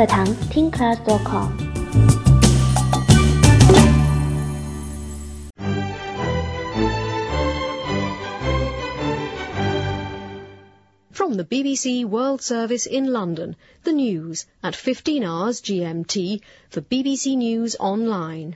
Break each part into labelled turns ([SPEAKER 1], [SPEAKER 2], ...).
[SPEAKER 1] 课堂听 class.com。
[SPEAKER 2] From the BBC World Service in London, the news at 15 hours GMT for BBC News Online.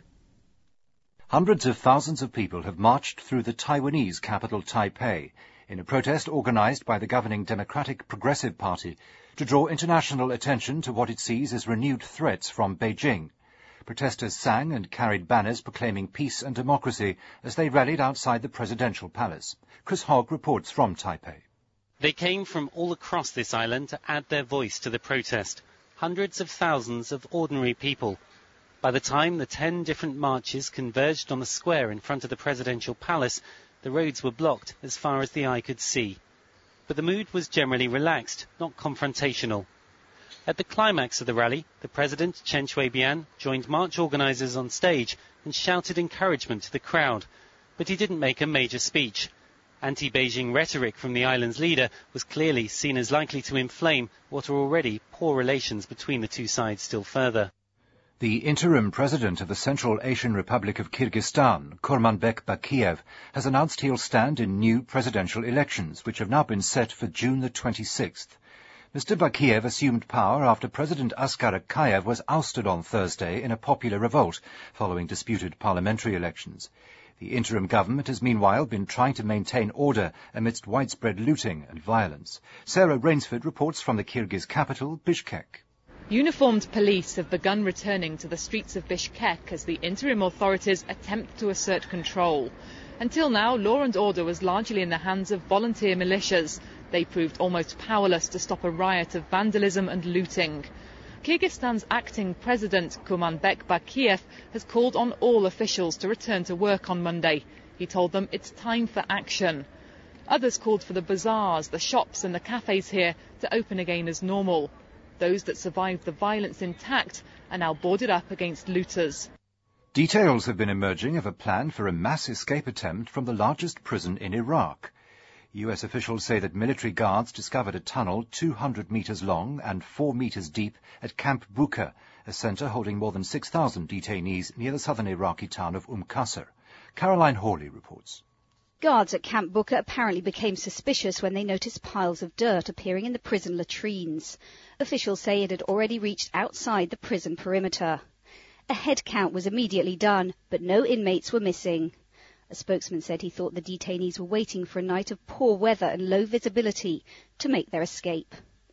[SPEAKER 3] Hundreds of thousands of people have marched through the Taiwanese capital Taipei in a protest organised by the governing Democratic Progressive Party to draw international attention to what it sees as renewed threats from Beijing. Protesters sang and carried banners proclaiming peace and democracy as they rallied outside the presidential palace. Chris Hogg reports from Taipei.
[SPEAKER 4] They came from all across this island to add their voice to the protest. Hundreds of thousands of ordinary people. By the time the 10 different marches converged on the square in front of the presidential palace, the roads were blocked as far as the eye could see. But the mood was generally relaxed, not confrontational. At the climax of the rally, the president, Chen Shui-bian, joined march organisers on stage and shouted encouragement to the crowd. But he didn't make a major speech. Anti-Beijing rhetoric from the island's leader was clearly seen as likely to inflame what are already poor relations between the two sides still further.
[SPEAKER 3] The interim president of the Central Asian Republic of Kyrgyzstan, Kurmanbek Bakiev, has announced he'll stand in new presidential elections, which have now been set for June the 26th. Mr. Bakiev assumed power after President Askar Akayev was ousted on Thursday in a popular revolt following disputed parliamentary elections. The interim government has meanwhile been trying to maintain order amidst widespread looting and violence. Sarah Rainsford reports from the Kyrgyz capital, Bishkek.
[SPEAKER 5] Uniformed police have begun returning to the streets of Bishkek as the interim authorities attempt to assert control. Until now, law and order was largely in the hands of volunteer militias. They proved almost powerless to stop a riot of vandalism and looting. Kyrgyzstan's acting president, Kurmanbek Bakiev, has called on all officials to return to work on Monday. He told them it's time for action. Others called for the bazaars, the shops and the cafes here to open again as normal. Those that survived the violence intact are now boarded up against looters.
[SPEAKER 3] Details have been emerging of a plan for a mass escape attempt from the largest prison in Iraq. US officials say that military guards discovered a tunnel 200 meters long and 4 meters deep at Camp Buka, a center holding more than 6,000 detainees near the southern Iraqi town of Qasr. Caroline Hawley reports.
[SPEAKER 6] Guards at Camp Buka apparently became suspicious when they noticed piles of dirt appearing in the prison latrines. Officials say it had already reached outside the prison perimeter. A head count was immediately done, but no inmates were missing. A spokesman said he thought the detainees were waiting for a night of poor weather and low visibility to make their escape.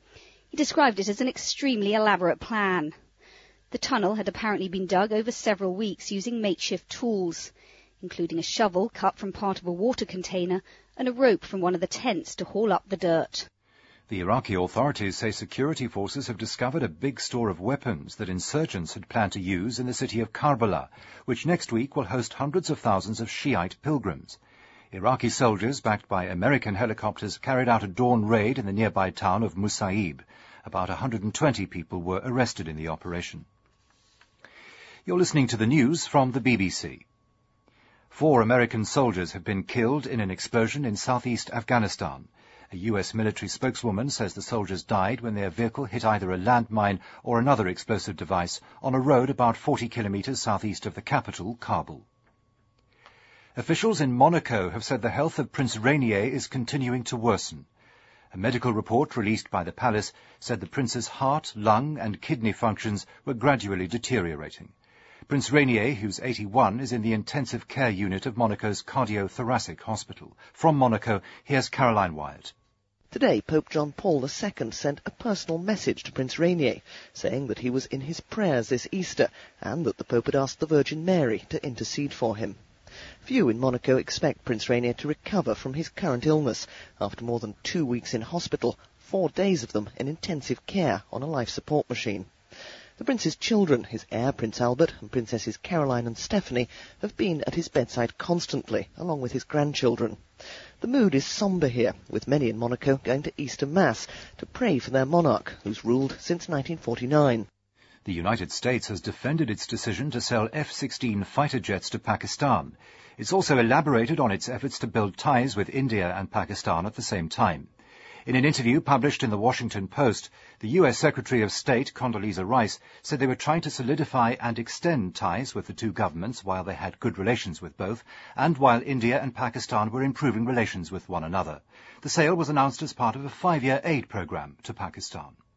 [SPEAKER 6] He described it as an extremely elaborate plan. The tunnel had apparently been dug over several weeks using makeshift tools, including a shovel cut from part of a water container and a rope from one of the tents to haul up the dirt.
[SPEAKER 3] The Iraqi authorities say security forces have discovered a big store of weapons that insurgents had planned to use in the city of Karbala, which next week will host hundreds of thousands of Shiite pilgrims. Iraqi soldiers, backed by American helicopters, carried out a dawn raid in the nearby town of Musaib. About 120 people were arrested in the operation. You're listening to the news from the BBC. 4 American soldiers have been killed in an explosion in southeast Afghanistan. A US military spokeswoman says the soldiers died when their vehicle hit either a landmine or another explosive device on a road about 40 kilometers southeast of the capital, Kabul. Officials in Monaco have said the health of Prince Rainier is continuing to worsen. A medical report released by the palace said the prince's heart, lung and kidney functions were gradually deteriorating. Prince Rainier, who's 81, is in the intensive care unit of Monaco's cardiothoracic hospital. From Monaco, here's Caroline Wyatt.
[SPEAKER 7] Today, Pope John Paul II sent a personal message to Prince Rainier, saying that he was in his prayers this Easter and that the Pope had asked the Virgin Mary to intercede for him. Few in Monaco expect Prince Rainier to recover from his current illness after more than 2 weeks in hospital, 4 days of them in intensive care on a life support machine. The prince's children, his heir Prince Albert and Princesses Caroline and Stephanie, have been at his bedside constantly, along with his grandchildren. The mood is sombre here, with many in Monaco going to Easter Mass to pray for their monarch, who's ruled since 1949.
[SPEAKER 3] The United States has defended its decision to sell F-16 fighter jets to Pakistan. It's also elaborated on its efforts to build ties with India and Pakistan at the same time. In an interview published in the Washington Post, the U.S. Secretary of State, Condoleezza Rice, said they were trying to solidify and extend ties with the two governments while they had good relations with both, and while India and Pakistan were improving relations with one another. The sale was announced as part of a 5-year aid program to Pakistan.